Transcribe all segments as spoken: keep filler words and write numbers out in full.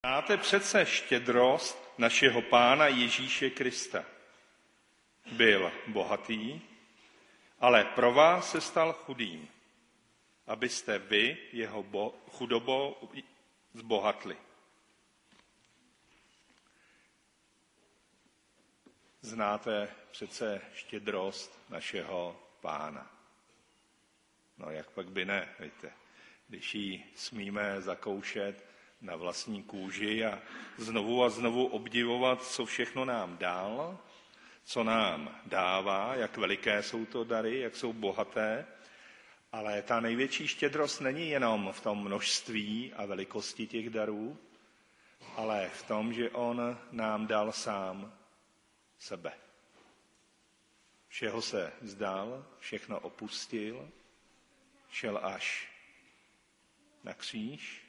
Máte přece štědrost našeho Pána Ježíše Krista. Byl bohatý, ale pro vás se stal chudým, abyste vy jeho bo- chudobou zbohatli. Znáte přece štědrost našeho Pána. No jak pak by ne, víte, když ji smíme zakoušet na vlastní kůži a znovu a znovu obdivovat, co všechno nám dal, co nám dává, jak veliké jsou to dary, jak jsou bohaté, ale ta největší štědrost není jenom v tom množství a velikosti těch darů, ale v tom, že on nám dal sám sebe. Všeho se vzdal, všechno opustil, šel až na kříž,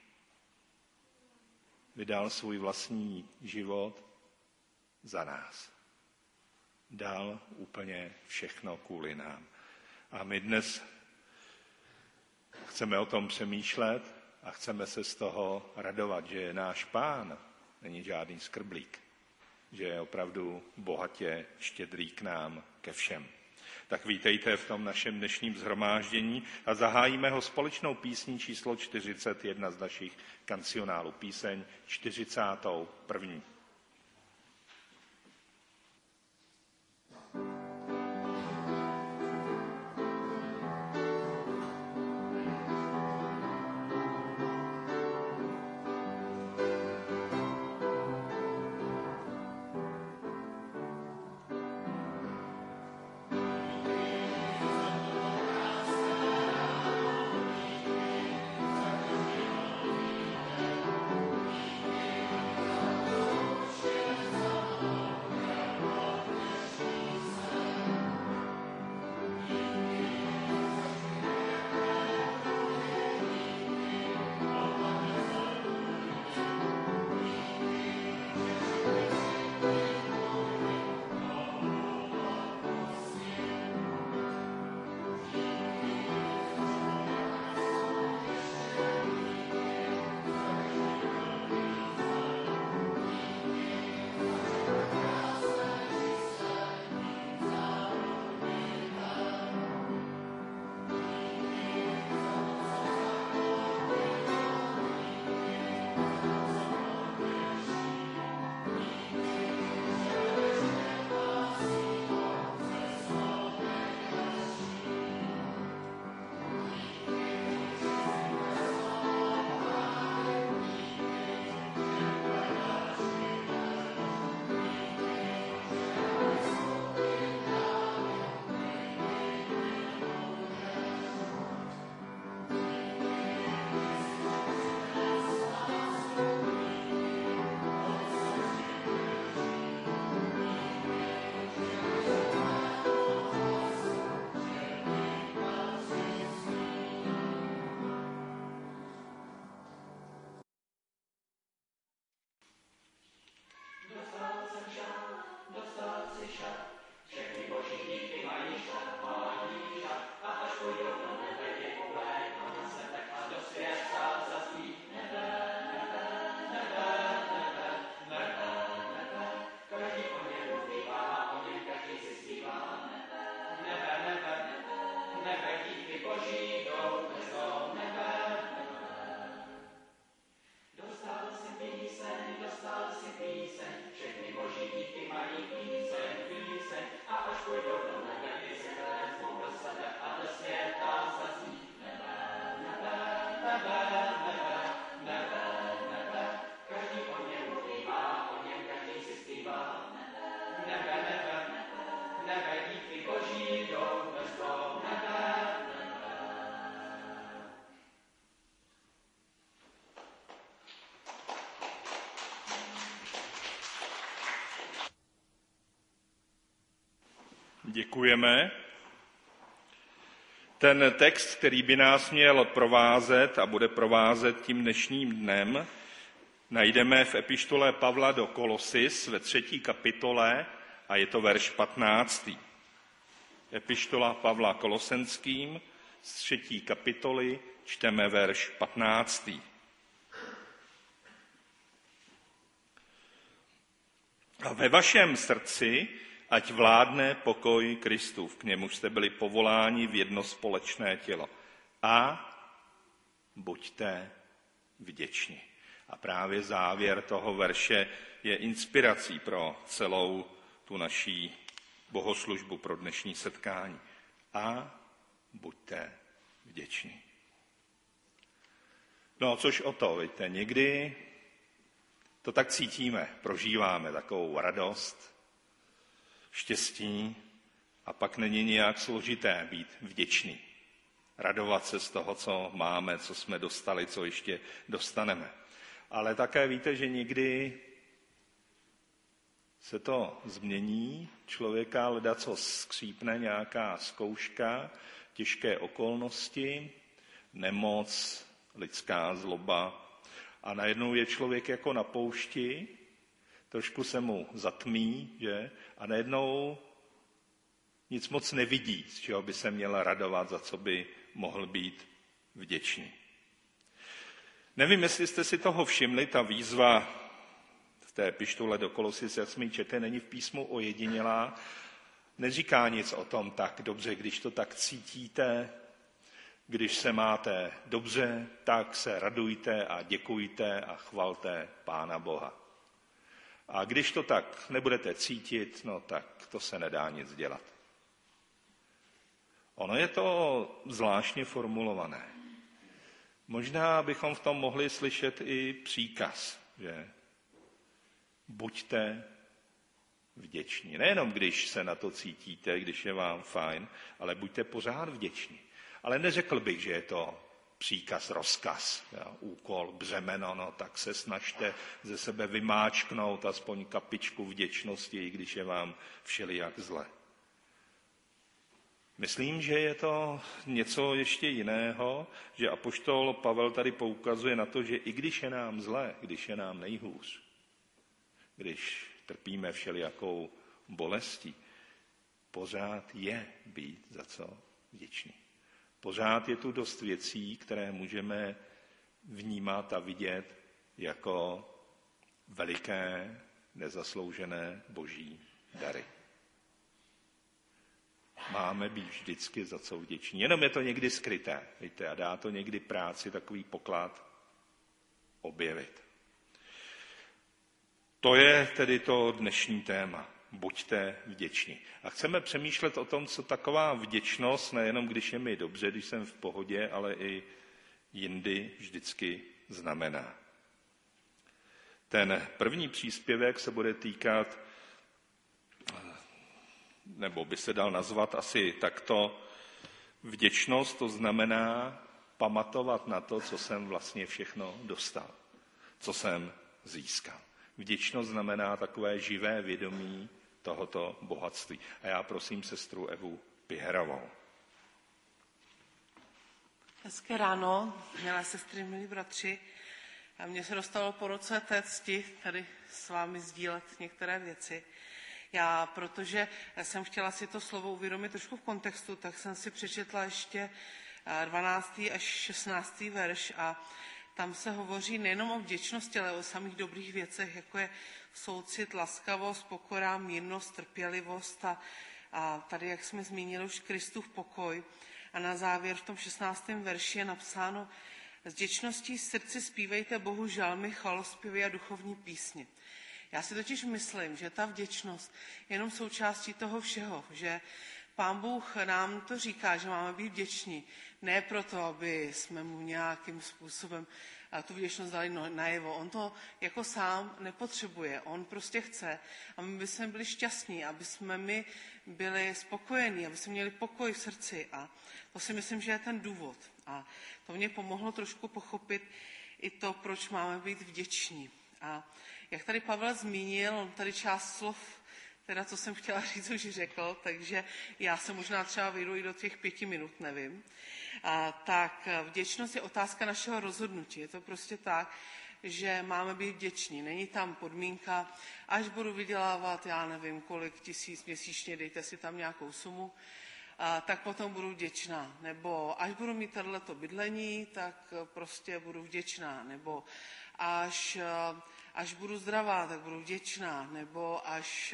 vydal svůj vlastní život za nás. Dal úplně všechno kvůli nám. A my dnes chceme o tom přemýšlet a chceme se z toho radovat, že náš Pán není žádný skrblík, že je opravdu bohatě štědrý k nám, ke všem. Tak vítejte v tom našem dnešním shromáždění a zahájíme ho společnou písní číslo čtyřicet jedna z našich kancionálů. Píseň čtyřicátou první. Děkujeme. Ten text, který by nás měl provázet a bude provázet tím dnešním dnem, najdeme v epištole Pavla do Kolosis ve třetí kapitole a je to verš patnáctý. Epištola Pavla Kolosenským z třetí kapitoly čteme verš patnáctý. A ve vašem srdci ať vládne pokoj Kristův, k němu jste byli povoláni v jedno společné tělo. A buďte vděční. A právě závěr toho verše je inspirací pro celou tu naší bohoslužbu, pro dnešní setkání. A buďte vděční. No, což o to, víte, někdy to tak cítíme, prožíváme takovou radost, štěstí a pak není nějak složité být vděčný. Radovat se z toho, co máme, co jsme dostali, co ještě dostaneme. Ale také víte, že někdy se to změní, člověka ledaco skřípne nějaká zkouška, těžké okolnosti, nemoc, lidská zloba a najednou je člověk jako na poušti, trošku se mu zatmí, že? A najednou nic moc nevidí, z čeho by se měl radovat, za co by mohl být vděčný. Nevím, jestli jste si toho všimli, ta výzva v té epištole do Kolosis, jak jsme ji četli, není v písmu ojedinělá, neříká nic o tom tak dobře, když to tak cítíte, když se máte dobře, tak se radujte a děkujte a chvalte Pána Boha. A když to tak nebudete cítit, no tak to se nedá nic dělat. Ono je to zvláštně formulované. Možná bychom v tom mohli slyšet i příkaz, že buďte vděční. Nejenom když se na to cítíte, když je vám fajn, ale buďte pořád vděční. Ale neřekl bych, že je to příkaz, rozkaz, jo, úkol, břemeno, no tak se snažte ze sebe vymáčknout aspoň kapičku vděčnosti, i když je vám všelijak zle. Myslím, že je to něco ještě jiného, že apoštol Pavel tady poukazuje na to, že i když je nám zle, když je nám nejhůř, když trpíme všelijakou bolestí, pořád je být za co vděčný. Pořád je tu dost věcí, které můžeme vnímat a vidět jako veliké, nezasloužené boží dary. Máme být vždycky za co vděční. Jenom je to někdy skryté, víte, a dá to někdy práci takový poklad objevit. To je tedy to dnešní téma. Buďte vděční. A chceme přemýšlet o tom, co taková vděčnost, nejenom když je mi dobře, když jsem v pohodě, ale i jindy vždycky znamená. Ten první příspěvek se bude týkat, nebo by se dal nazvat asi takto, vděčnost, to znamená pamatovat na to, co jsem vlastně všechno dostal, co jsem získal. Vděčnost znamená takové živé vědomí tohoto bohatství. A já prosím sestru Evu Piherovou. Hezké ráno, milé sestry, milí bratři. A mně se dostalo po roce té cti tady s vámi sdílet některé věci. Já, protože jsem chtěla si to slovo uvědomit trošku v kontextu, tak jsem si přečetla ještě dvanáctý až šestnáctý verš a tam se hovoří nejenom o vděčnosti, ale o samých dobrých věcech, jako je soucit, laskavost, pokora, mírnost, trpělivost a, a tady, jak jsme zmínili, už Kristův pokoj. A na závěr v tom šestnáctém verši je napsáno: s vděčností v srdci zpívejte Bohu žalmy, chvalospěvy a duchovní písně. Já si totiž myslím, že ta vděčnost je jenom součástí toho všeho, že Pán Bůh nám to říká, že máme být vděční. Ne proto, aby jsme mu nějakým způsobem tu vděčnost dali najevo. On to jako sám nepotřebuje. On prostě chce, aby my jsme byli šťastní, aby jsme my byli spokojení, aby jsme měli pokoj v srdci. A to si myslím, že je ten důvod. A to mě pomohlo trošku pochopit i to, proč máme být vděční. A jak tady Pavel zmínil, on tady část slov, teda co jsem chtěla říct, už řekl, takže já se možná třeba vyjdu i do těch pěti minut, nevím. A, tak vděčnost je otázka našeho rozhodnutí. Je to prostě tak, že máme být vděční. Není tam podmínka, až budu vydělávat, já nevím, kolik tisíc měsíčně, dejte si tam nějakou sumu, a, tak potom budu vděčná. Nebo až budu mít tato bydlení, tak prostě budu vděčná. Nebo až až budu zdravá, tak budu vděčná, nebo až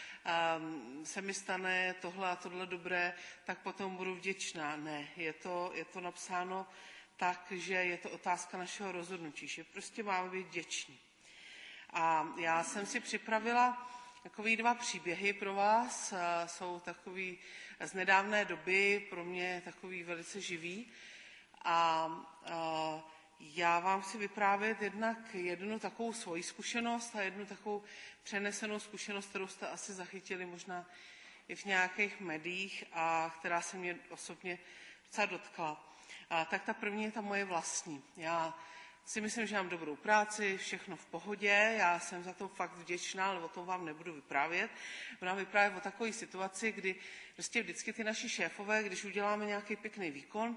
um, se mi stane tohle a tohle dobré, tak potom budu vděčná. Ne, je to, je to napsáno tak, že je to otázka našeho rozhodnutí, že prostě máme být vděční. A já jsem si připravila takový dva příběhy pro vás. Jsou takový z nedávné doby, pro mě takový velice živý. A, a já vám chci vyprávět jednak jednu takovou svoji zkušenost a jednu takovou přenesenou zkušenost, kterou jste asi zachytili možná i v nějakých médiích a která se mě osobně docela dotkla. A tak ta první je ta moje vlastní. Já si myslím, že mám dobrou práci, všechno v pohodě, já jsem za to fakt vděčná, ale o tom vám nebudu vyprávět. Budu vyprávět o takové situaci, kdy prostě vždycky ty naši šéfové, když uděláme nějaký pěkný výkon,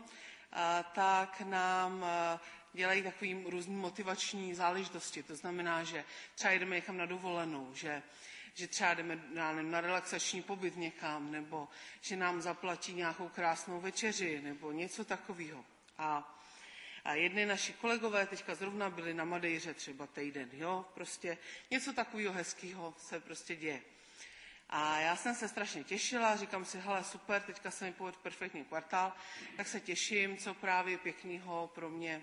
tak nám dělají takový různý motivační záležitosti. To znamená, že třeba jdeme někam na dovolenou, že, že třeba jdeme na, na relaxační pobyt někam, nebo že nám zaplatí nějakou krásnou večeři, nebo něco takového. A A jedny naši kolegové teďka zrovna byli na Madejře třeba týden, jo, prostě něco takového hezkého se prostě děje. A já jsem se strašně těšila, říkám si, hele, super, teďka se mi povedl perfektní kvartál, tak se těším, co právě pěknýho pro mě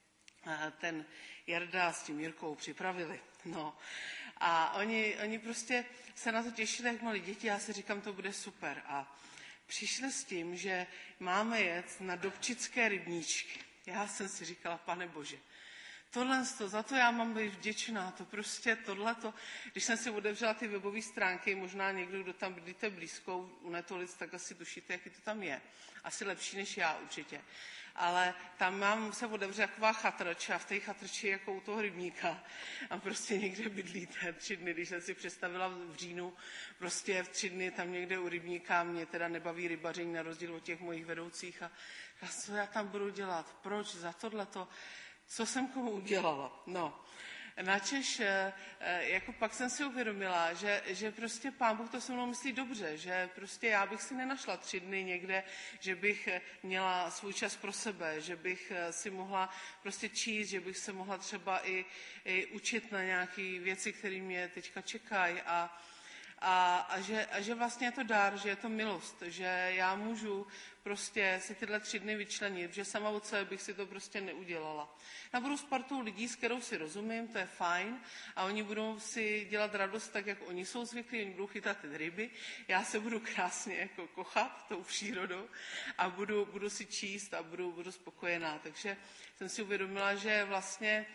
ten Jarda s tím Jirkou připravili. No. A oni, oni prostě se na to těšili, jak malí děti, já si říkám, to bude super. A přišli s tím, že máme jet na Dobčické rybníčky. Já jsem si říkala, Pane Bože, tohle, za to já mám být vděčná, to prostě tohleto. Když jsem si otevřela ty webové stránky, možná někdo, kdo tam bydlíte blízko u Netolic, tak asi tušíte, jaký to tam je. Asi lepší než já určitě. Ale tam mám se otevře taková chatrč a v té chatrči jako u toho rybníka. A prostě někde bydlíte tři dny, když jsem si představila v říjnu, prostě v tři dny tam někde u rybníka, mě teda nebaví rybaření na rozdíl od těch mojich vedoucích. A, a co já tam budu dělat? Proč? Za tohleto? Co jsem komu udělala? No, načež, jako pak jsem si uvědomila, že, že prostě Pán Bůh to se mnou myslí dobře, že prostě já bych si nenašla tři dny někde, že bych měla svůj čas pro sebe, že bych si mohla prostě číst, že bych se mohla třeba i, i učit na nějaké věci, které mě teďka čekají a A, a, že, a že vlastně je to dar, že je to milost, že já můžu prostě si tyhle tři dny vyčlenit, že sama od sebe bych si to prostě neudělala. Já budu s partou lidí, s kterou si rozumím, to je fajn, a oni budou si dělat radost tak, jak oni jsou zvyklí, oni budou chytat ty ryby, já se budu krásně jako kochat tou přírodou a budu, budu si číst a budu, budu spokojená. Takže jsem si uvědomila, že vlastně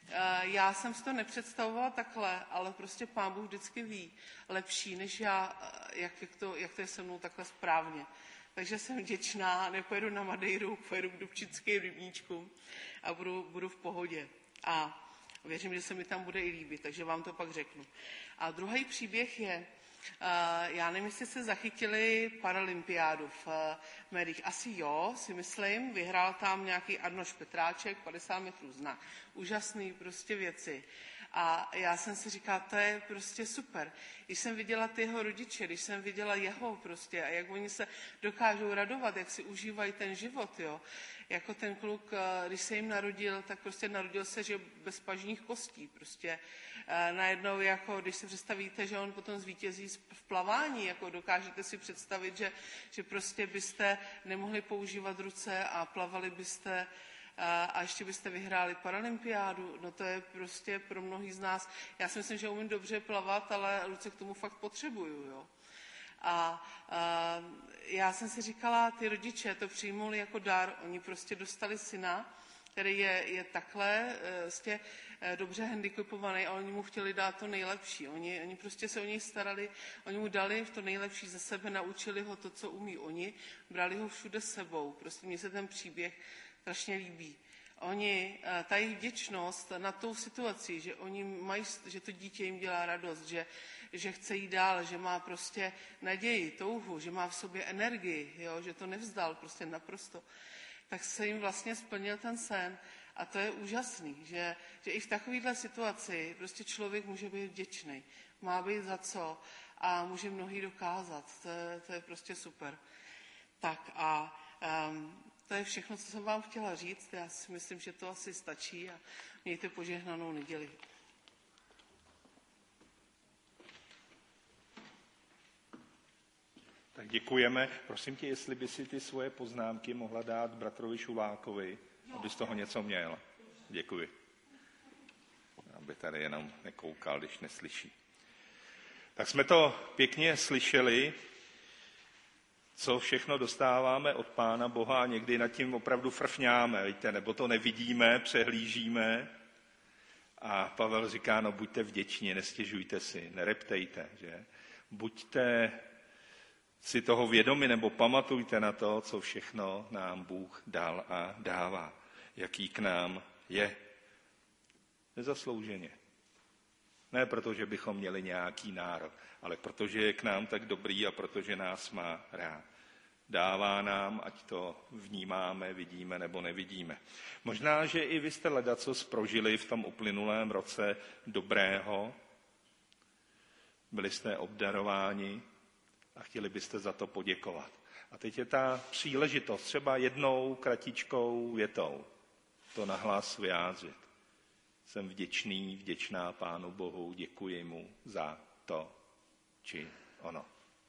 já jsem si to nepředstavovala takhle, ale prostě Pán Bůh vždycky ví lepší, než já, jak, jak, to, jak to je se mnou takhle správně. Takže jsem vděčná, nepojedu na Madejru, pojedu k Dobčickým rybníčkům a budu, budu v pohodě. A věřím, že se mi tam bude i líbit, takže vám to pak řeknu. A druhý příběh je, já nevím, jestli jste zachytili paralympiádu v médiích. Asi jo, si myslím. Vyhrál tam nějaký Arnoš Petráček, padesát metrů znak. Úžasný prostě věci. A já jsem si říkala, to je prostě super. Když jsem viděla ty jeho rodiče, když jsem viděla jeho prostě a jak oni se dokážou radovat, jak si užívají ten život, jo. Jako ten kluk, když se jim narodil, tak prostě narodil se, že bez pažních kostí. Prostě najednou, jako když si představíte, že on potom zvítězí v plavání, jako dokážete si představit, že, že prostě byste nemohli používat ruce a plavali byste a ještě byste vyhráli paralympiádu, no to je prostě pro mnohý z nás, já si myslím, že umím dobře plavat, ale ruce k tomu fakt potřebuju, jo. A, a já jsem si říkala, ty rodiče to přijmuli jako dar, oni prostě dostali syna, který je, je takhle vlastně dobře handicapovaný a oni mu chtěli dát to nejlepší. Oni, oni prostě se o něj starali, oni mu dali to nejlepší ze sebe, naučili ho to, co umí oni, brali ho všude s sebou. Prostě mně se ten příběh strašně líbí. Oni, ta jejich vděčnost na tou situaci, že oni mají, že to dítě jim dělá radost, že, že chce jít dál, že má prostě naději, touhu, že má v sobě energii, jo, že to nevzdal prostě naprosto, tak se jim vlastně splnil ten sen. A to je úžasný, že, že i v takovéhle situaci prostě člověk může být vděčný. Má být za co a může mnohý dokázat. To je, to je prostě super. Tak a um, to je všechno, co jsem vám chtěla říct. Já si myslím, že to asi stačí a mějte požehnanou neděli. děkujeme. Prosím tě, jestli by si ty svoje poznámky mohla dát bratrovi Šulákovi, aby z toho něco měl. Děkuji. Aby tady jenom nekoukal, když neslyší. Tak jsme to pěkně slyšeli, co všechno dostáváme od Pána Boha a někdy nad tím opravdu frfňáme, víte, nebo to nevidíme, přehlížíme. A Pavel říká, no buďte vděční, nestěžujte si, nereptejte, že? Buďte si toho vědomi nebo pamatujte na to, co všechno nám Bůh dal a dává, jaký k nám je. Nezaslouženě. Ne proto, že bychom měli nějaký nárok, ale protože je k nám tak dobrý a protože nás má rád. Dává nám, ať to vnímáme, vidíme nebo nevidíme. Možná, že i vy jste ledacos prožili v tom uplynulém roce dobrého, byli jste obdarováni a chtěli byste za to poděkovat. A teď je ta příležitost třeba jednou kratičkou větou to nahlas vyjádřit. Jsem vděčný, vděčná Pánu Bohu, děkuji mu za to či ono.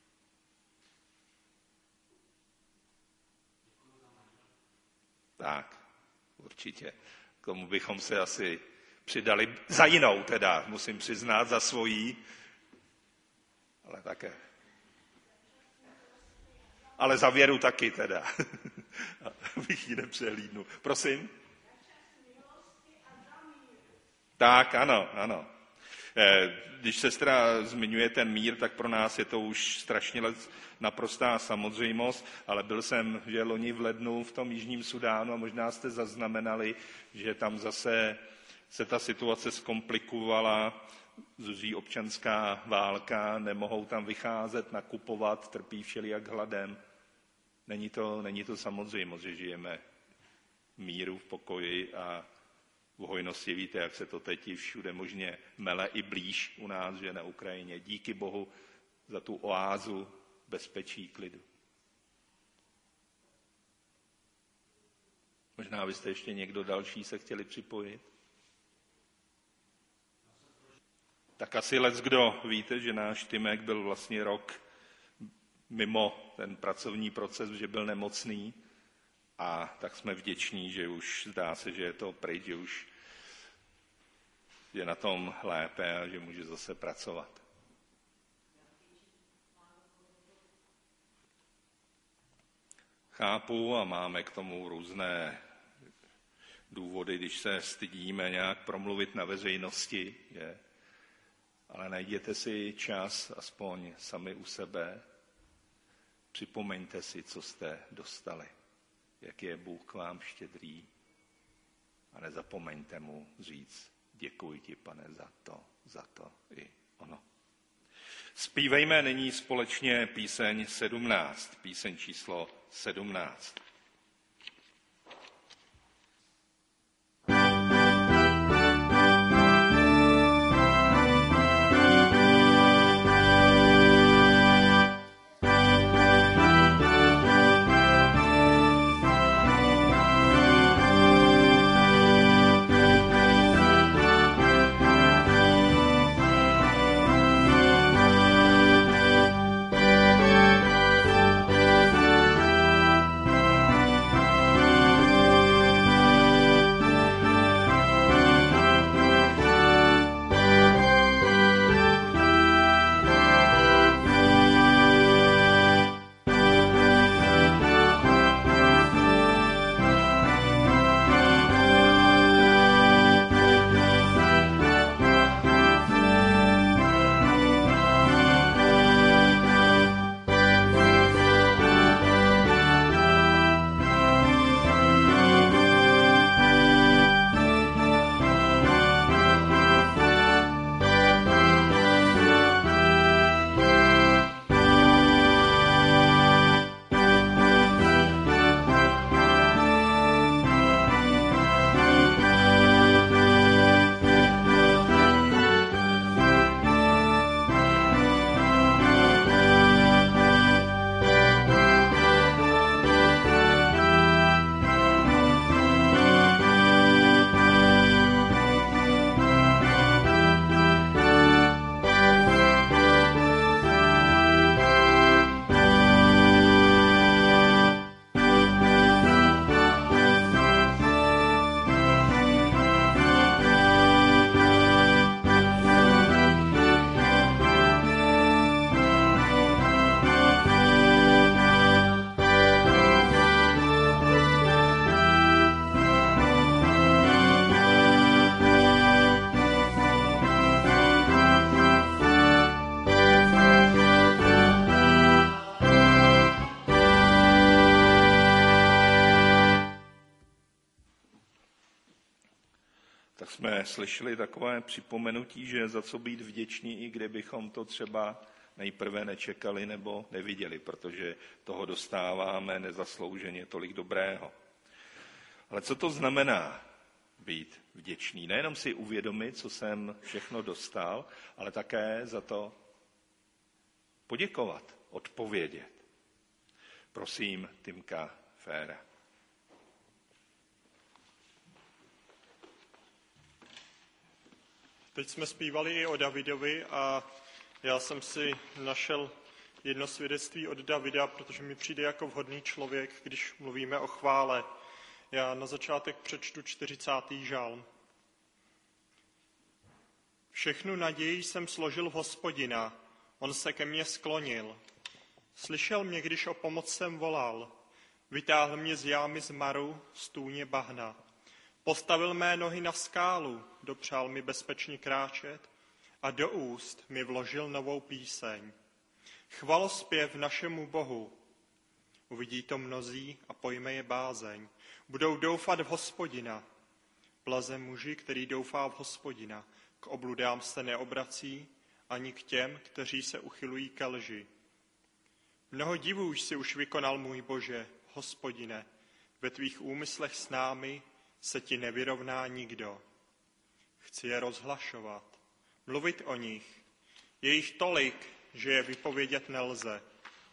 Tak, určitě. K tomu bychom se asi přidali za jinou teda, musím přiznat, za svojí, ale také. Ale za věru taky teda, abych ji nepřehlídnul. Prosím? Tak, ano, ano. Když sestra zmiňuje ten mír, tak pro nás je to už strašně naprostá samozřejmost, ale byl jsem že loni v lednu v tom Jižním Sudánu a možná jste zaznamenali, že tam zase se ta situace zkomplikovala, zuří občanská válka, nemohou tam vycházet, nakupovat, trpí všelijak hladem. Není to, není to samozřejmost, že žijeme v míru, v pokoji a v hojnosti. Víte, jak se to teď i všude možně mele i blíž u nás, že na Ukrajině. Díky Bohu za tu oázu bezpečí, klidu. Možná byste ještě někdo další se chtěli připojit? Tak asi leckdo víte, že náš Tymek byl vlastně rok mimo ten pracovní proces, že byl nemocný a tak jsme vděční, že už zdá se, že je to pryč, že už je na tom lépe a že může zase pracovat. Chápu a máme k tomu různé důvody, když se stydíme nějak promluvit na veřejnosti, je. Ale najděte si čas aspoň sami u sebe, připomeňte si, co jste dostali, jak je Bůh k vám štědrý a nezapomeňte mu říct, děkuji ti, Pane, za to, za to i ono. Zpívejme nyní společně píseň sedmnáct, píseň číslo sedmnáct. Thank you. jsme slyšeli takové připomenutí, že za co být vděční, i kdybychom to třeba nejprve nečekali nebo neviděli, protože toho dostáváme nezaslouženě tolik dobrého. Ale co to znamená být vděčný? Nejenom si uvědomit, co jsem všechno dostal, ale také za to poděkovat, odpovědět. Prosím, Timka Féra. Teď jsme zpívali i o Davidovi a já jsem si našel jedno svědectví od Davida, protože mi přijde jako vhodný člověk, když mluvíme o chvále. Já na začátek přečtu čtyřicátý žálm. Všechnu naději jsem složil v Hospodina, on se ke mně sklonil. Slyšel mě, když o pomoc jsem volal, vytáhl mě z jámy zmaru, z tůně bahna. Postavil mé nohy na skálu, dopřál mi bezpečně kráčet a do úst mi vložil novou píseň. Chvalospěv našemu Bohu. Uvidí to mnozí a pojme je bázeň. Budou doufat v Hospodina. Blaze muži, který doufá v Hospodina. K obludám se neobrací, ani k těm, kteří se uchylují ke lži. Mnoho divů jsi už vykonal, můj Bože, Hospodine. Ve tvých úmyslech s námi se ti nevyrovná nikdo. Chci je rozhlašovat, mluvit o nich. Je jich tolik, že je vypovědět nelze.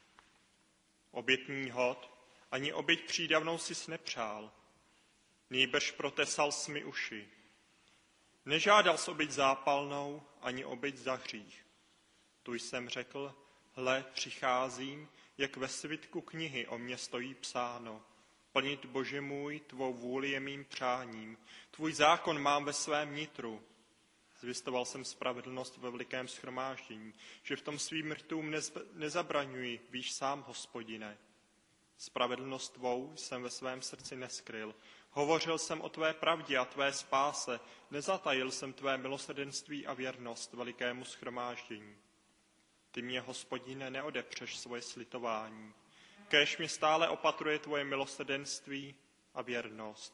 Obětní hod, ani oběť přídavnou sis nepřál. Nýbrž protesal jsi mi uši. Nežádal jsi oběť zápalnou, ani oběť za hřích. Tu jsem řekl, hle, přicházím, jak ve svitku knihy o mně stojí psáno. Plnit, Bože můj, tvou vůli je mým přáním. Tvůj zákon mám ve svém nitru. Zvěstoval jsem spravedlnost ve velikém shromáždění, že v tom svým rtům nezabraňuji, víš sám, Hospodine. Spravedlnost tvou jsem ve svém srdci neskryl. Hovořil jsem o tvé pravdě a tvé spáse, nezatajil jsem tvé milosrdenství a věrnost velikému shromáždění. Ty mě, Hospodine, neodepřeš svoje slitování. Kéž mě stále opatruje tvoje milosrdenství a věrnost.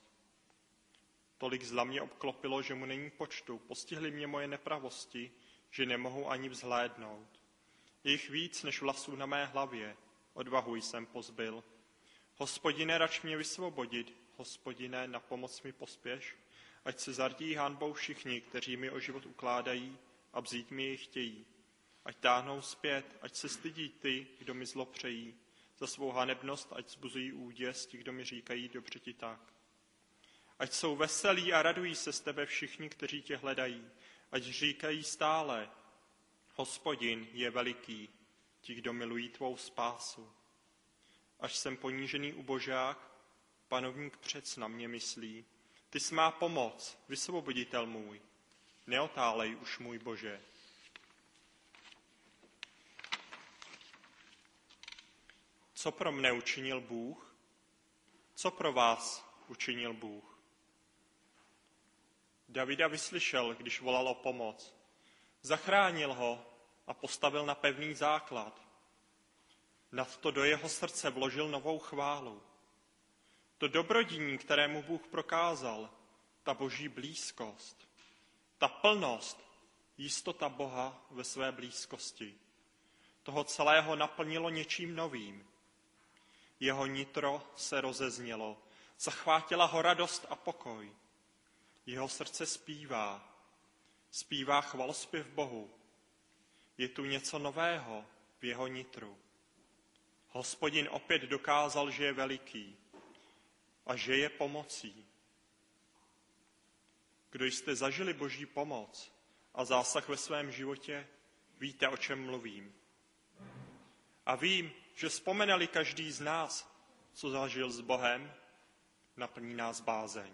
Tolik zla mě obklopilo, že mu není počtu, postihly mě moje nepravosti, že nemohu ani vzhlédnout. Je jich víc než vlasů na mé hlavě, odvahu jsem pozbyl. Hospodine, rač mě vysvobodit, Hospodine, na pomoc mi pospěš, ať se zardí hanbou všichni, kteří mi o život ukládají a vzít mi jej chtějí. Ať táhnou zpět, ať se stydí ty, kdo mi zlo přejí. Za svou hanebnost, ať zbuzují úděs ti, kdo mi říkají, dobře ti tak. Ať jsou veselí a radují se z tebe všichni, kteří tě hledají. Ať říkají stále, Hospodin je veliký, ti, kdo milují tvou spásu. Až jsem ponížený ubožák, panovník přec na mě myslí. Ty jsi má pomoc, vysvoboditel můj. Neotálej už, můj Bože. Co pro mne učinil Bůh? Co pro vás učinil Bůh? Davida vyslyšel, když volal o pomoc. Zachránil ho a postavil na pevný základ. Nadto do jeho srdce vložil novou chválu. To dobrodiní, kterému Bůh prokázal, ta boží blízkost, ta plnost, jistota Boha ve své blízkosti. Toho celého naplnilo něčím novým. Jeho nitro se rozeznělo, zachvátila ho radost a pokoj. Jeho srdce zpívá, zpívá chvalozpěv Bohu. Je tu něco nového v jeho nitru. Hospodin opět dokázal, že je veliký a že je pomocí. Kdo jste zažili boží pomoc a zásah ve svém životě, víte, o čem mluvím. A vím, že vzpomeneli každý z nás, co zažil s Bohem, naplní nás bázeň.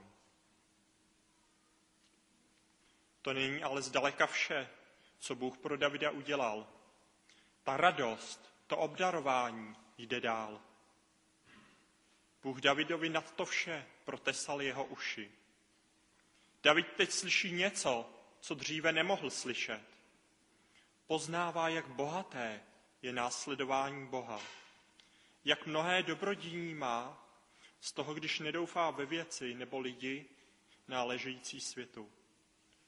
To není ale zdaleka vše, co Bůh pro Davida udělal. Ta radost, to obdarování jde dál. Bůh Davidovi nad to vše protesal jeho uši. David teď slyší něco, co dříve nemohl slyšet. Poznává, jak bohaté je následování Boha. Jak mnohé dobrodiní má z toho, když nedoufá ve věci nebo lidi náležející světu.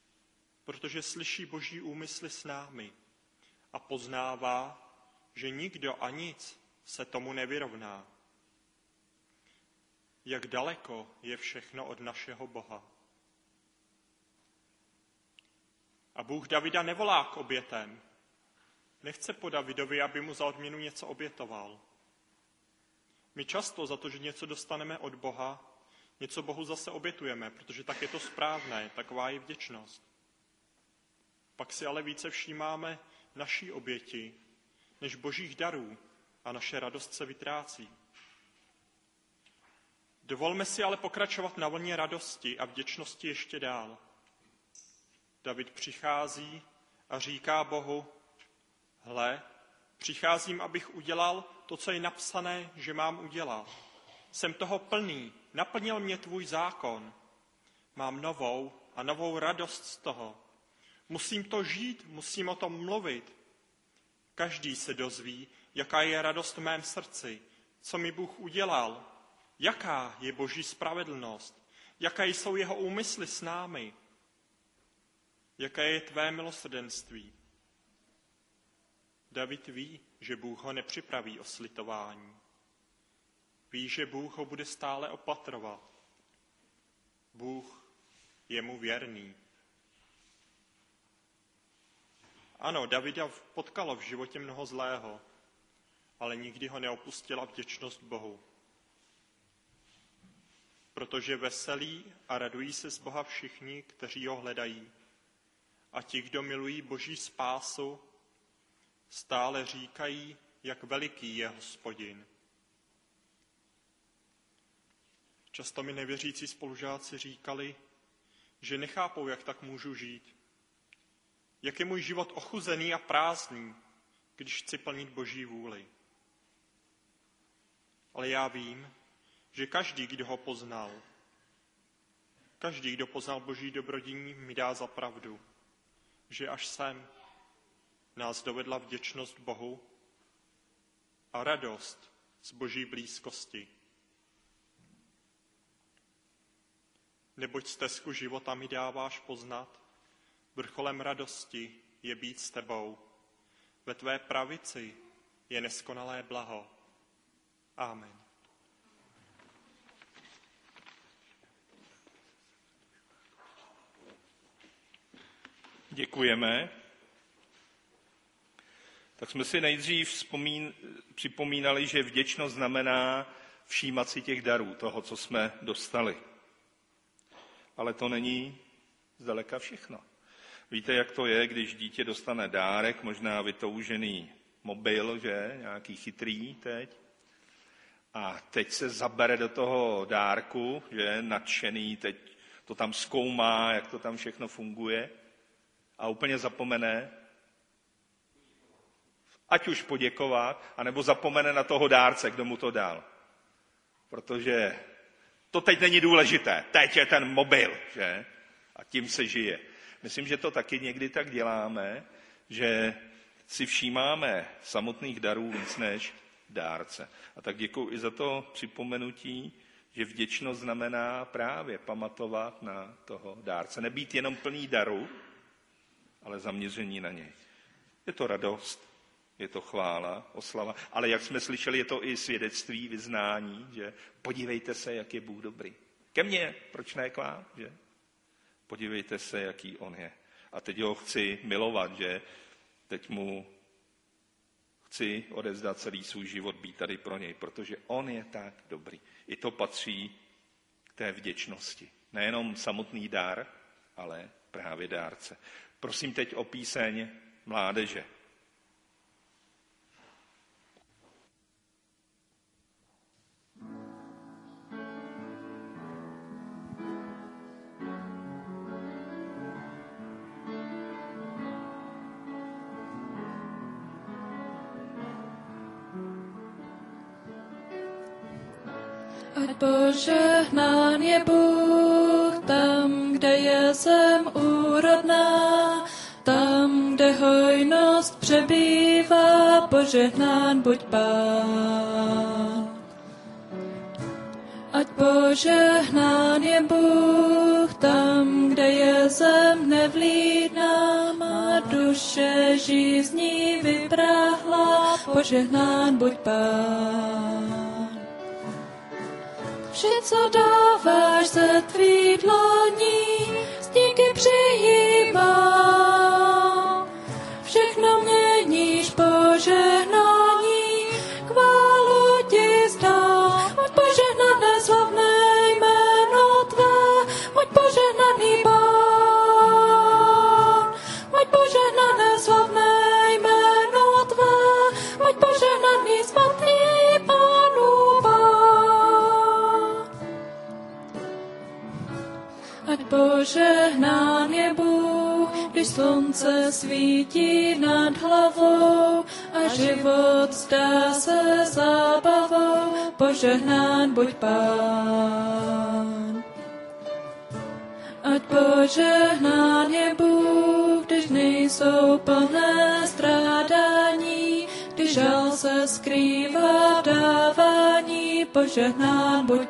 protože slyší Boží úmysly s námi a poznává, že nikdo a nic se tomu nevyrovná. Jak daleko je všechno od našeho Boha. A Bůh Davida nevolá k obětem. Nechce po Davidovi, aby mu za odměnu něco obětoval. My často za to, že něco dostaneme od Boha, něco Bohu zase obětujeme, protože tak je to správné, taková je vděčnost. Pak si ale více všímáme naší oběti, než Božích darů a naše radost se vytrácí. Dovolme si ale pokračovat na vlně radosti a vděčnosti ještě dál. David přichází a říká Bohu, hle, přicházím, abych udělal to, co je napsané, že mám udělat. Jsem toho plný, naplnil mě tvůj zákon. Mám novou a novou radost z toho. Musím to žít, musím o tom mluvit. Každý se dozví, jaká je radost v mém srdci, co mi Bůh udělal, jaká je Boží spravedlnost, jaké jsou jeho úmysly s námi, jaké je tvé milosrdenství. David ví, že Bůh ho nepřipraví o slitování. Ví, že Bůh ho bude stále opatrovat. Bůh je mu věrný. Ano, Davida potkalo v životě mnoho zlého, ale nikdy ho neopustila vděčnost Bohu. Protože veselí a radují se z Boha všichni, kteří ho hledají. A ti, kdo milují Boží spásu, stále říkají, jak veliký je Hospodin. Často mi nevěřící spolužáci říkali, že nechápou, jak tak můžu žít. Jak je můj život ochuzený a prázdný, když chci plnit Boží vůli. Ale já vím, že každý, kdo ho poznal, každý, kdo poznal Boží dobrodění, mi dá za pravdu, že až sem nás dovedla vděčnost Bohu a radost z Boží blízkosti. Neboť stezku života mi dáváš poznat, vrcholem radosti je být s tebou. Ve tvé pravici je neskonalé blaho. Amen. Děkujeme. Tak jsme si nejdřív vzpomín, připomínali, že vděčnost znamená všímat si těch darů, toho, co jsme dostali. Ale to není zdaleka všechno. Víte, jak to je, když dítě dostane dárek, možná vytoužený mobil, že, nějaký chytrý teď, a teď se zabere do toho dárku, že, nadšený, teď to tam zkoumá, jak to tam všechno funguje, a úplně zapomene, ať už poděkovat, anebo zapomene na toho dárce, kdo mu to dal. Protože to teď není důležité, teď je ten mobil, že? A tím se žije. Myslím, že to taky někdy tak děláme, že si všímáme samotných darů víc než dárce. A tak děkuji i za to připomenutí, že vděčnost znamená právě pamatovat na toho dárce. Nebýt jenom plný daru, ale zaměření na něj. Je to radost, je to chvála, oslava, ale jak jsme slyšeli, je to i svědectví, vyznání, že podívejte se, jak je Bůh dobrý. Ke mně, proč ne k vám, že? Podívejte se, jaký on je. A teď ho chci milovat, že? Teď mu chci odevzdat celý svůj život, být tady pro něj, protože on je tak dobrý. I to patří k té vděčnosti. Nejenom samotný dar, ale právě dárce. Prosím teď o píseň mládeže. Ať požehnán je Bůh tam, kde je zem úrodná, tam, kde hojnost přebývá, požehnán buď Pán. Ať požehnán je Bůh tam, kde je zem nevlídná, naše žízní vypráhla, požehnán buď Pán. Vše, co dáváš ze tvých dlaní, s díky přijímám. Všechno měníš požehnání, chválu ti zdám. Buď požehnané slavné jméno tvé, buď požehnaný Pán. Buď požehnané slavné jméno tvé, buď požehnaný svatý Pánu Pán. Ať požehnán je Bůh, když slunce svítí nad hlavou a život zdá se zábavou, požehnán buď Pán. Ať požehnán je Bůh, když nejsou plné strádání, když žal se skrývá v dávání, požehnán buď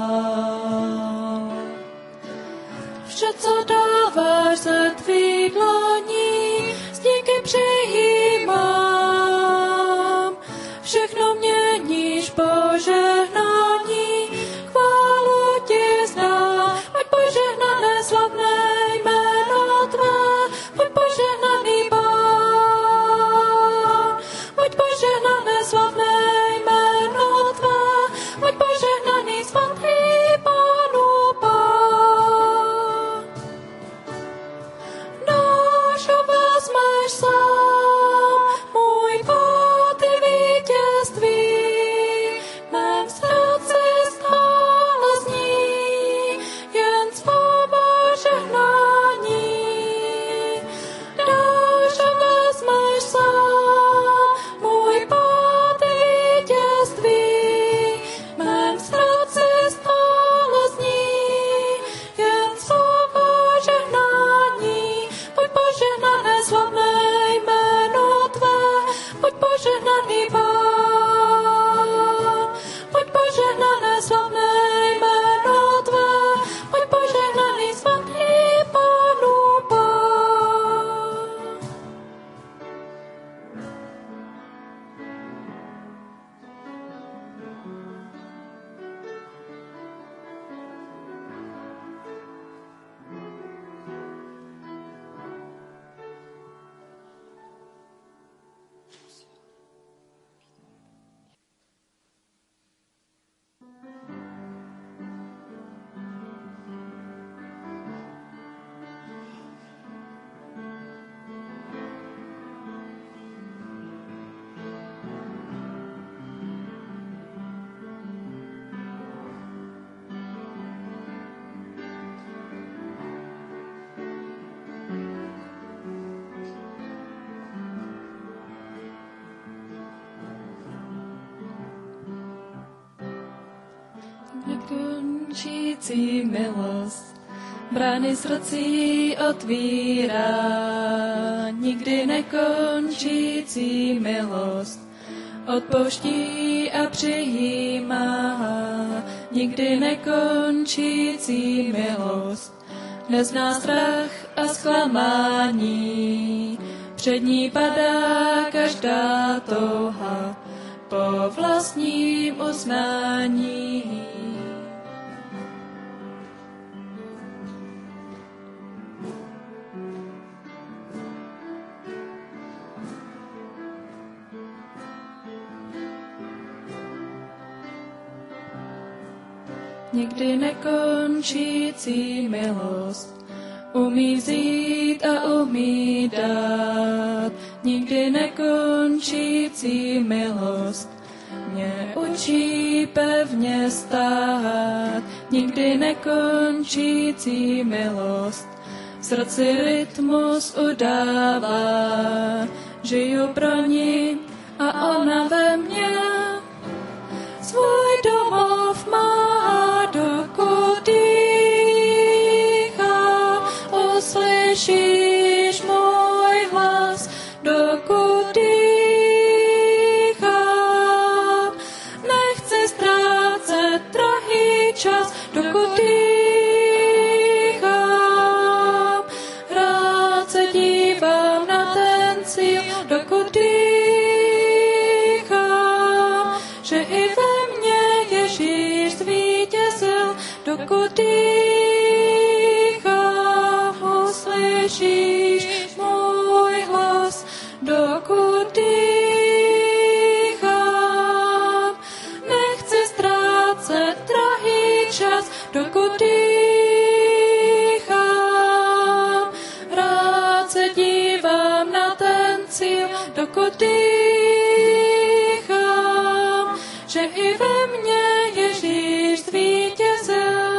Pán. Vše, co dáváš ze tvých dlaní, s díky přijímám. Všechno měníš požehnání, chválu ti zdám. Buď požehnané slavné jméno tvé, buď požehnaný Pán. Buď požehnané slavné jméno tvé, buď požehnaný svatý Pánu Pán. Náš ho vezmeš sám, můj Pán, ty vítězství, mém srdci stále zní jen slova žehnání. Náš ho vezmeš sám, můj Pán, ty vítězství, mém srdci stále zní jen slova žehnání. Buď požehnané slavné jméno tvé, buď požehnaný Pán. Buď požehnané slavné jméno tvé, buď požehnaný svatý Pánu Pán. Nekončící milost brány srdcí otvírá, nikdy nekončící milost odpouští a přijímá, nikdy nekončící milost nezná strach a zklamání, před ní padá každá touha po vlastním uznání. Nikdy nekončící milost umí vzít a umí dát. Nikdy nekončící milost mě učí pevně stát. Nikdy nekončící milost v srdci rytmus udává. Žiju pro ní a ona ve mně svůj domov má, dokud dýchá. Uslyšíš můj hlas, dokud dýchám. Nechci ztrácet drahý čas, dokud dýchám. Rád se dívám na ten sil, dokud dýchám, že i ve mně Ježíš zvítězil, dokud dýchám, uslyšíš můj hlas, dokud dýchám, nechci ztrácet drahý čas, dokud dýchám, rád se dívám na ten cíl, dokud dýchám, že i ve mně Ježíš zvítězil.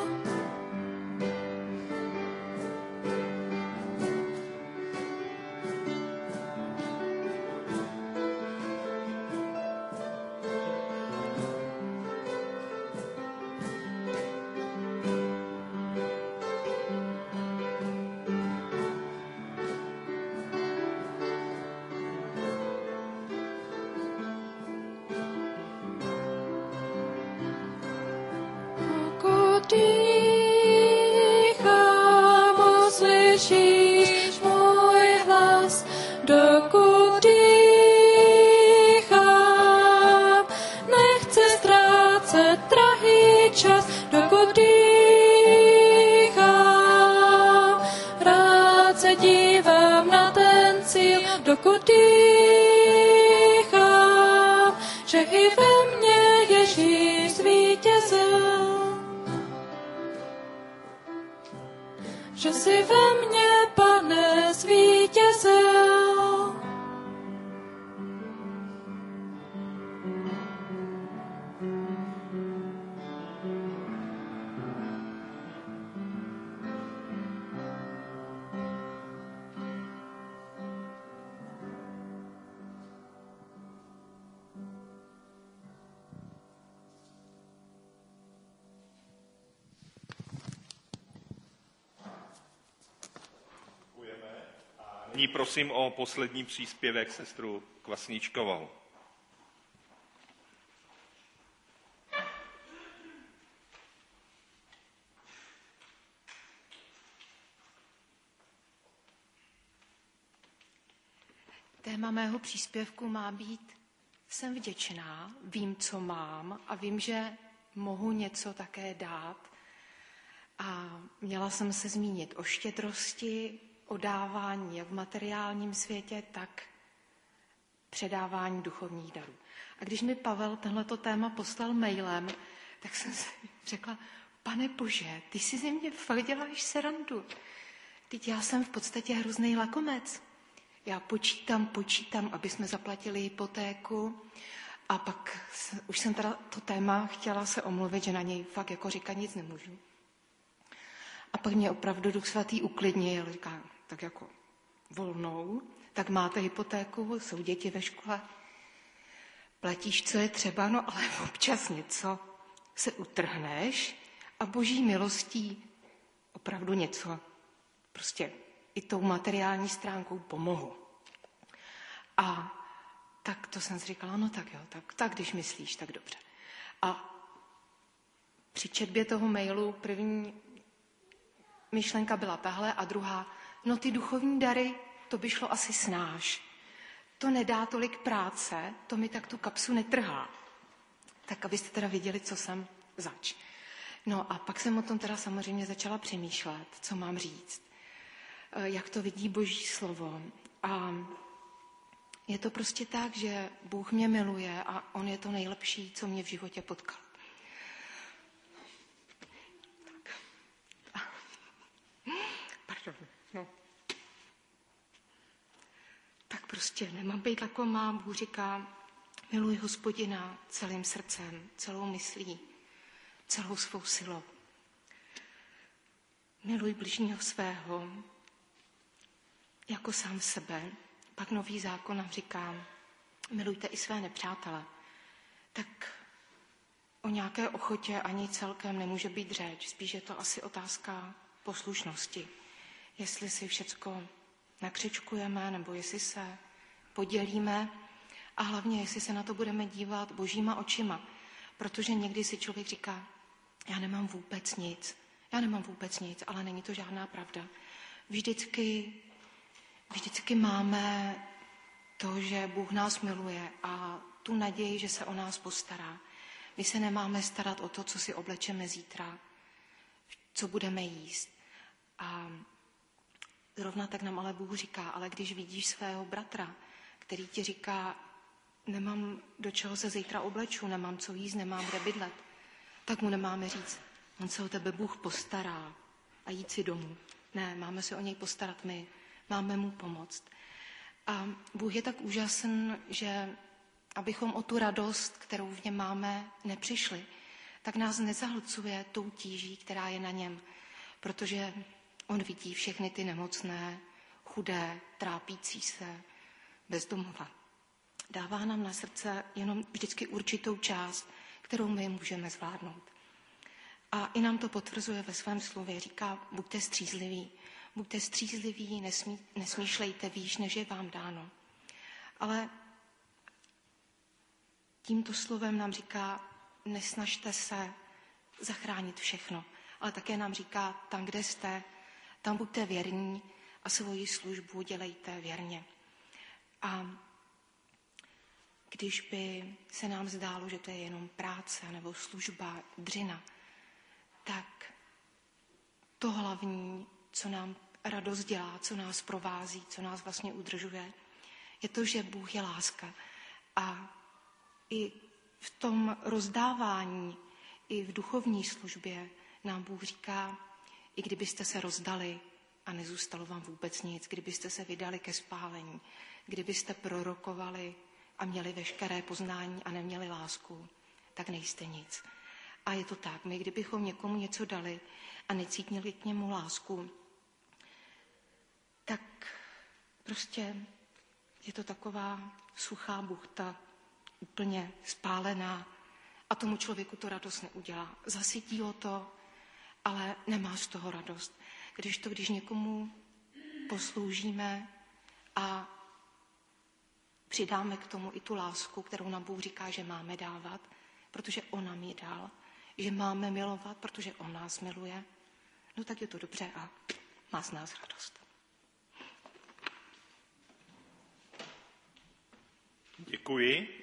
Dýchám, uslyšíš můj hlas, dokud dýchám, nechci ztrácet drahý čas, dokud dýchám, rád se dívám na ten cíl, dokud dýchám, že i ve mně Ježíš zvítězil. Že jsi ve mně, Pane, zvítězil. Nyní prosím o poslední příspěvek sestru Kvasničkovou. Téma mého příspěvku má být: jsem vděčná, vím, co mám a vím, že mohu něco také dát. A měla jsem se zmínit o štědrosti, o dávání jak v materiálním světě, tak předávání duchovních darů. A když mi Pavel tohleto téma poslal mailem, tak jsem si řekla: Pane Bože, ty si ze mě fakt děláš srandu. Teď já jsem v podstatě hrozný lakomec. Já počítám, počítám, aby jsme zaplatili hypotéku, a pak už jsem teda to téma chtěla se omluvit, že na něj fakt jako říkat nic nemůžu. A pak mě opravdu Duch Svatý uklidnil, říká, tak jako volnou, tak máte hypotéku, jsou děti ve škole, platíš, co je třeba, no ale občas něco se utrhneš a Boží milostí opravdu něco, prostě i tou materiální stránkou pomohu. A tak to jsem si říkala, no tak jo, tak, tak když myslíš, tak dobře. A při četbě toho mailu první myšlenka byla tahle a druhá, no ty duchovní dary, to by šlo asi snáš. To nedá tolik práce, to mi tak tu kapsu netrhá. Tak abyste teda viděli, co jsem zač. No a pak jsem o tom teda samozřejmě začala přemýšlet, co mám říct. Jak to vidí Boží slovo. A je to prostě tak, že Bůh mě miluje a on je to nejlepší, co mě v životě potkal. Tak. Pardon, no. Tak prostě nemám být jako má. Bůh říká, miluj Hospodina celým srdcem, celou myslí, celou svou silou. Miluj bližního svého jako sám sebe. Pak Nový zákon nám říká, milujte i své nepřátele. Tak o nějaké ochotě ani celkem nemůže být řeč. Spíš je to asi otázka poslušnosti. Jestli si všecko nakřičkujeme, nebo jestli se podělíme a hlavně, jestli se na to budeme dívat Božíma očima. Protože někdy si člověk říká, já nemám vůbec nic. Já nemám vůbec nic, ale není to žádná pravda. Vždycky, vždycky máme to, že Bůh nás miluje a tu naději, že se o nás postará. My se nemáme starat o to, co si oblečeme zítra, co budeme jíst. A zrovna tak nám ale Bůh říká, ale když vidíš svého bratra, který ti říká, nemám do čeho se zítra obleču, nemám co jíst, nemám kde bydlet, tak mu nemáme říct, on se o tebe Bůh postará a jít si domů. Ne, máme se o něj postarat my, máme mu pomoct. A Bůh je tak úžasný, že abychom o tu radost, kterou v něm máme, nepřišli, tak nás nezahlcuje tou tíží, která je na něm, protože on vidí všechny ty nemocné, chudé, trápící se, bezdomova. Dává nám na srdce jenom vždycky určitou část, kterou my můžeme zvládnout. A i nám to potvrzuje ve svém slově. Říká, buďte střízliví. Buďte střízliví, nesmí, nesmýšlejte výš, než je vám dáno. Ale tímto slovem nám říká, nesnažte se zachránit všechno. Ale také nám říká, tam, kde jste, tam buďte věrní a svoji službu dělejte věrně. A když by se nám zdálo, že to je jenom práce nebo služba, dřina, tak to hlavní, co nám radost dělá, co nás provází, co nás vlastně udržuje, je to, že Bůh je láska. A i v tom rozdávání, i v duchovní službě nám Bůh říká, i kdybyste se rozdali a nezůstalo vám vůbec nic, kdybyste se vydali ke spálení, kdybyste prorokovali a měli veškeré poznání a neměli lásku, tak nejste nic. A je to tak, my kdybychom někomu něco dali a necítili k němu lásku, tak prostě je to taková suchá buchta, úplně spálená a tomu člověku to radost neudělá. Zasytí ho to, ale nemá z toho radost. Když to, když někomu posloužíme a přidáme k tomu i tu lásku, kterou nám Bůh říká, že máme dávat, protože on nám ji dal, že máme milovat, protože on nás miluje, no tak je to dobře a má z nás radost. Děkuji.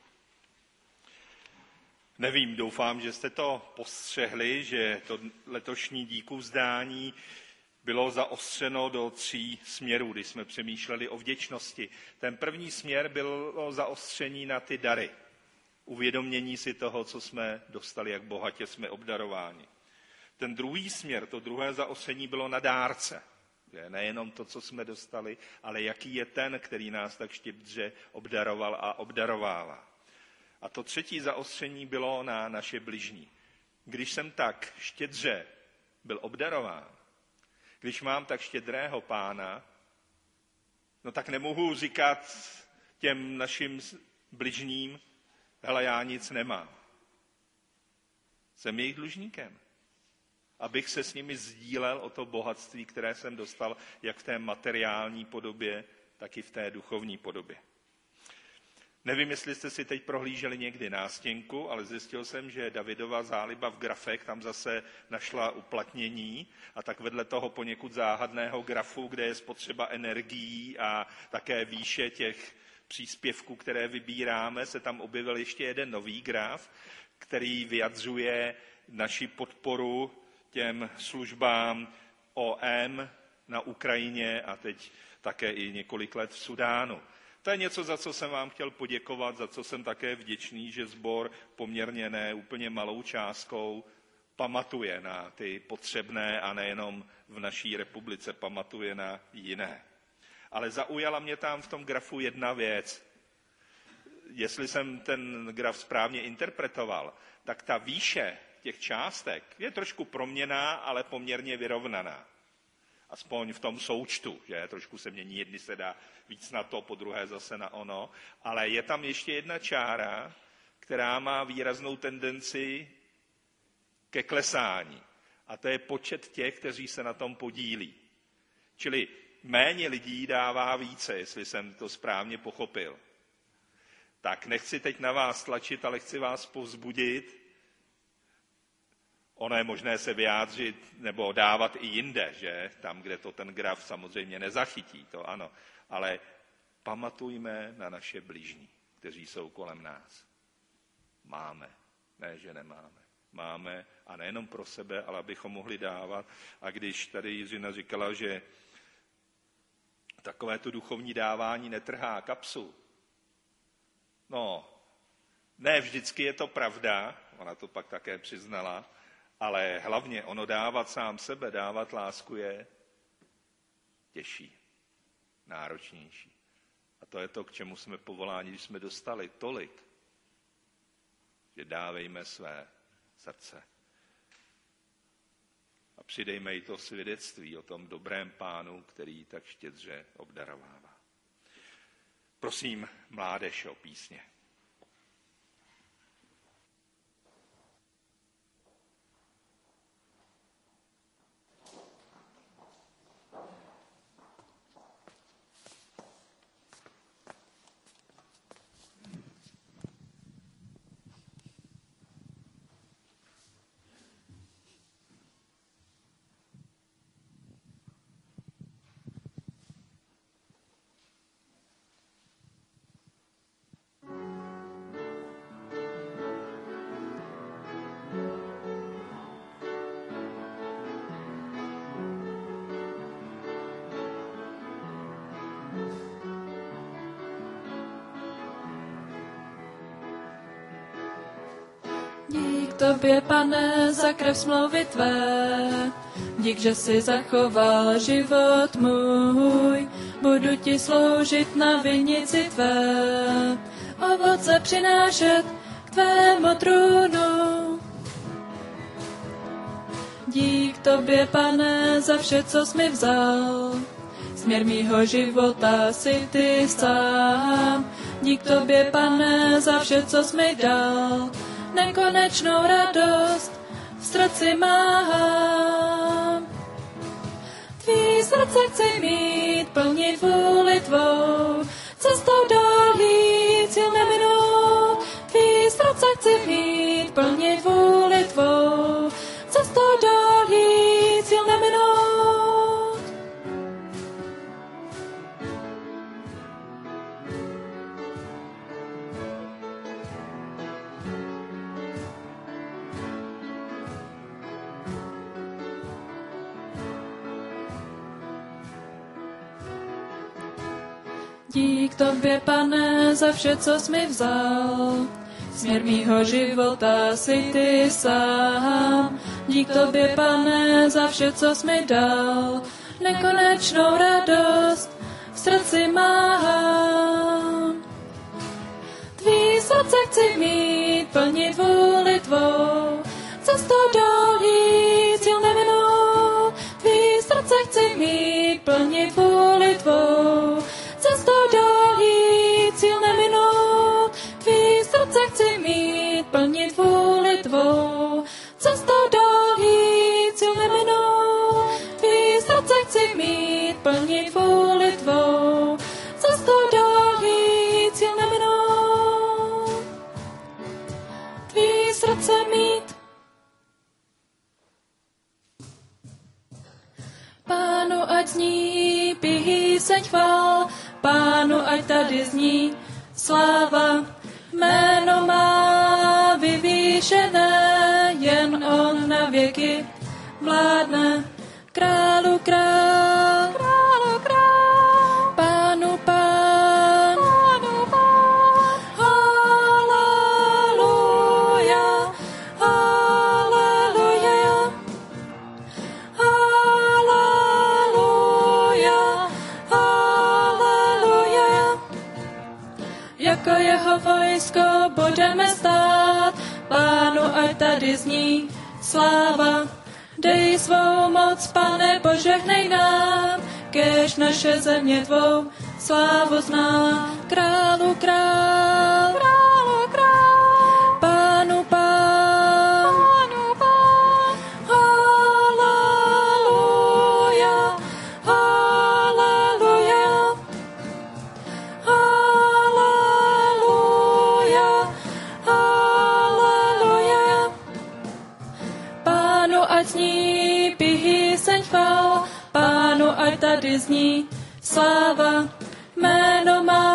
Nevím, doufám, že jste to postřehli, že to letošní díku vzdání bylo zaostřeno do tří směrů, když jsme přemýšleli o vděčnosti. Ten první směr bylo zaostření na ty dary. Uvědomění si toho, co jsme dostali, jak bohatě jsme obdarováni. Ten druhý směr, to druhé zaostření bylo na dárce. Nejenom to, co jsme dostali, ale jaký je ten, který nás tak štědře obdaroval a obdarovává. A to třetí zaostření bylo na naše bližní. Když jsem tak štědře byl obdarován, když mám tak štědrého Pána, no tak nemohu říkat těm našim bližním, hele, já nic nemám. Jsem jejich dlužníkem. Abych se s nimi sdílel o to bohatství, které jsem dostal, jak v té materiální podobě, tak i v té duchovní podobě. Nevím, jestli jste si teď prohlíželi někdy nástěnku, ale zjistil jsem, že Davidova záliba v grafech tam zase našla uplatnění a tak vedle toho poněkud záhadného grafu, kde je spotřeba energií a také výše těch příspěvků, které vybíráme, se tam objevil ještě jeden nový graf, který vyjadřuje naši podporu těm službám O M na Ukrajině a teď také i několik let v Sudánu. To je něco, za co jsem vám chtěl poděkovat, za co jsem také vděčný, že sbor poměrně ne úplně malou částkou pamatuje na ty potřebné a nejenom v naší republice, pamatuje na jiné. Ale zaujala mě tam v tom grafu jedna věc. Jestli jsem ten graf správně interpretoval, tak ta výše těch částek je trošku proměnná, ale poměrně vyrovnaná. Aspoň v tom součtu, že trošku se mění, jedny se dá víc na to, po druhé zase na ono, ale je tam ještě jedna čára, která má výraznou tendenci ke klesání. A to je počet těch, kteří se na tom podílí. Čili méně lidí dává více, jestli jsem to správně pochopil. Tak nechci teď na vás tlačit, ale chci vás povzbudit. Ono je možné se vyjádřit nebo dávat i jinde, že? Tam, kde to ten graf samozřejmě nezachytí, to ano. Ale pamatujme na naše bližní, kteří jsou kolem nás. Máme, ne, že nemáme. Máme a nejenom pro sebe, ale abychom mohli dávat. A když tady Jiřina říkala, že takové to duchovní dávání netrhá kapsu, no, ne vždycky je to pravda, ona to pak také přiznala, ale hlavně ono dávat sám sebe, dávat lásku je těžší, náročnější. A to je to, k čemu jsme povoláni, když jsme dostali tolik, že dávejme své srdce. A přidejme i to svědectví o tom dobrém Pánu, který tak štědře obdarovává. Prosím mládež o písně. Dík tobě, Pane, za krev smlouvy tvé, dík, že jsi zachoval život můj, budu ti sloužit na vinici tvé, ovoce přinášet k tvému trůnu. Dík tobě, Pane, za vše, co jsi mi vzal, směr mýho života si ty sám. Dík tobě, Pane, za vše, co jsi mi dal, nekonečnou radost v srdci mám. Tvý srdce chci mít, plnit vůli tvou, cestou dolí cíl neminout. Tvý srdce chci mít, plnit vůli tvou, cestou dolí cíl neminout. Dík tobě, Pane, za vše, co jsi mi vzal, směr mýho života si ty sám. Dík tobě, Pane, za vše, co jsi mi dal, nekonečnou radost v srdci mám. Tvý srdce chci mít, plnit vůli tvou, cestou dolí cíl neminout. Tvý srdce chci mít, plnit vůli tvou, cestou dolí cíl neminout. Tvý srdce chci mít, plnit vůli tvou, cestou dolí cíl neminout. Tvý srdce chci mít, plnit vůli tvou, cestou dolí cíl neminout. Tvý srdce mít. Pánu ať zní píseň chvál, Pánu ať tady zní sláva. Jméno má vyvýšené, jen on na věky vládne. Králu král, králu král, Pánu pán, Pánu pán. Haleluja, haleluja, haleluja, haleluja. Jako jeho vojsko budeme stát, Pánu ať tady zní sláva. Dej svou moc, Pane, požehnej nám, kéž naše země tvou slávu zná. Králu král, králu král, Pánu pán, Pánu pán. Haleluja, haleluja, haleluja, haleluja. Pánu ať zní píseň chvál, Pánu ať tady zní sláva. Jméno má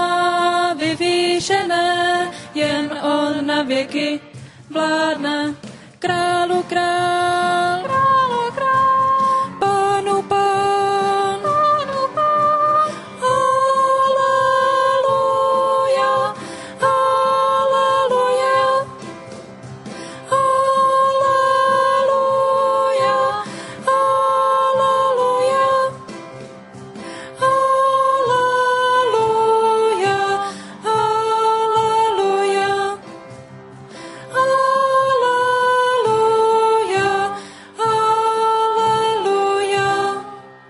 na věky vládne. Králu král, králu král, pánu pán, pánu pán. Haleluja, haleluja, haleluja, haleluja, haleluja, haleluja. Haleluja, haleluja.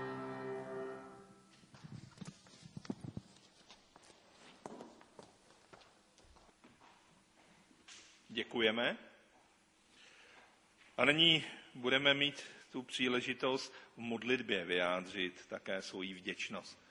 Děkujeme. A nyní budeme mít tu příležitost v modlitbě vyjádřit také svoji vděčnost.